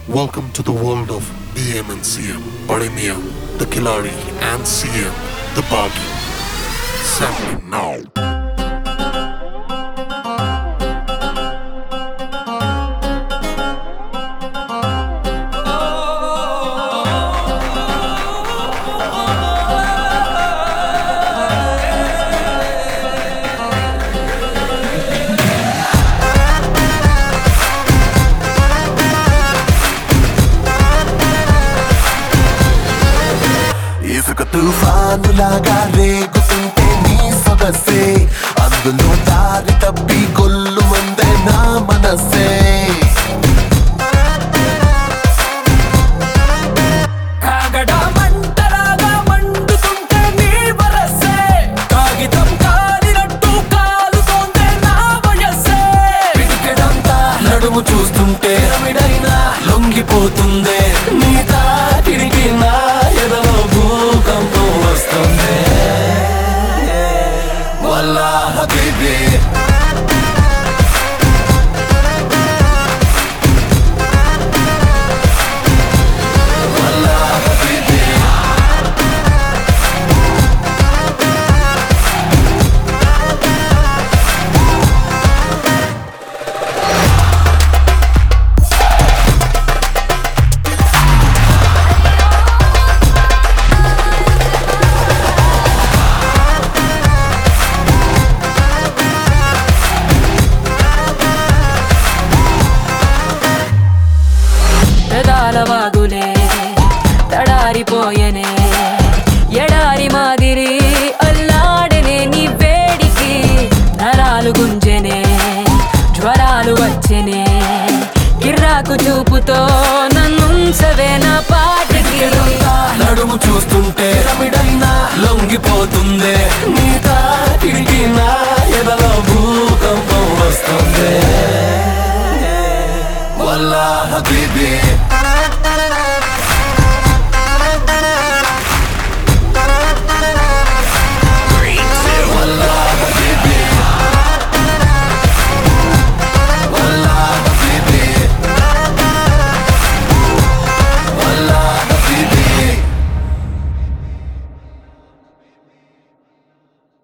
Welcome to the world of BM and CM. Bade Mian, the Khiladi, and CM, the Baghi. Sampling now. ఇసుక తుఫానులాగా రేగుతుంటే నీ సొగసే అందులో దారి తప్పి గొల్లు మందే నా మనసే కాగడా మంటలాగా మండుతుంటే నీ వరసే కాగితం కాలినట్టు కాలుతోందే నా వయస్సే పిడికెడంతా నడుము చూస్తుంటే రమిడైనా లొంగిపోతుందే నీ తాకిడికి నా ఎదలో భూకంపం వస్తుంది వల్లా హబీబీ వాగులే తడారిపోయనే ఎడారి మాదిరి అల్లాడనే నీ వేడికి నరాలు గుంజెనే జ్వరాలు వచ్చెనే కిర్రాకు చూపుతో నన్నుంచవే నా పాటికి నడుము చూస్తుంటే రమిడైనా లొంగిపోతుందే నీ తాకిడికి